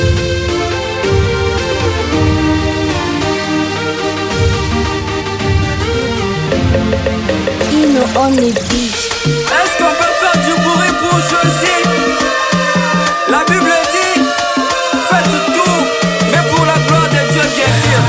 On the beach. Est-ce qu'on peut faire du bruit pour Josie? La Bible dit, faites tout, mais pour la gloire de Dieu, bien sûr.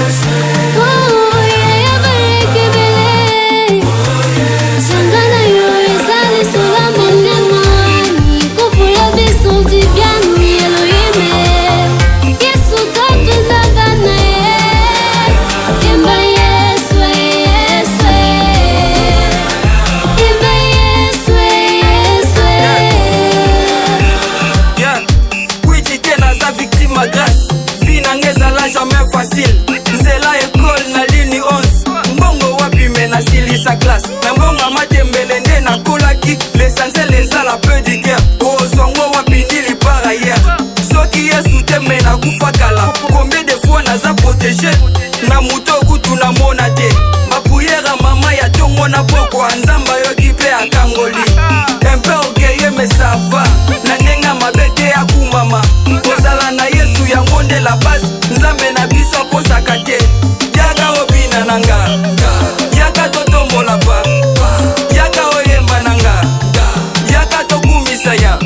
Jamais facile. Nzela école na lini 11. Mbongo wapi mena sili sa classe. Na mbongo matembele nde na kolaki. L'essentiel ezala peu de guerre. Ozongo wapi nili par ailleurs. Soki yesu te mena kufakala. Combien de fois naza protégé. Na muto kutu na mona te. Bakuyera mama ya tongo na poko. Anzamba yoki pe akangoli. Empe okeye me sava. Na nenga mabete ya kumama. Kozala na yesu ya ngonde la base. Nzambe na biso kosaka te. Yaka obina nanga. Yaka totombola pa. Yaka oyemba nanga. Yaka tokumisa ya.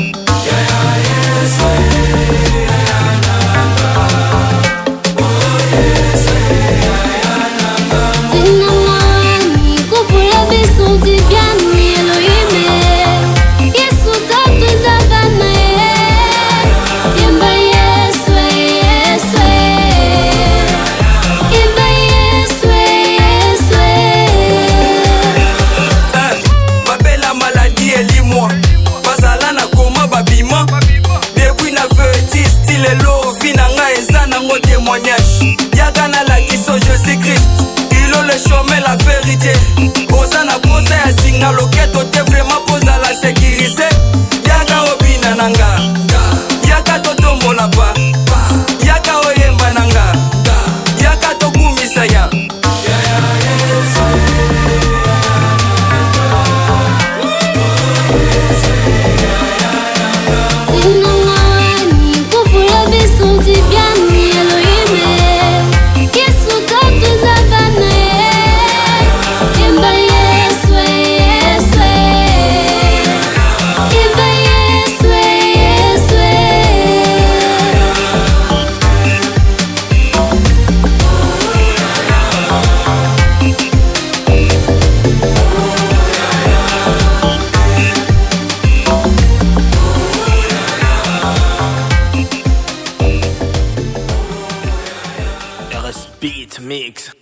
Témoignage. Yagana la kiso Jésus Christ. Il a le chemin, la vérité. Osana posa ya singa loketo te vraiment posa la sécurité. Yaga obina nanga. Yaga totombo la pa. Yaga oyemba nanga. Yaga tokumisa ya. Beat Mix.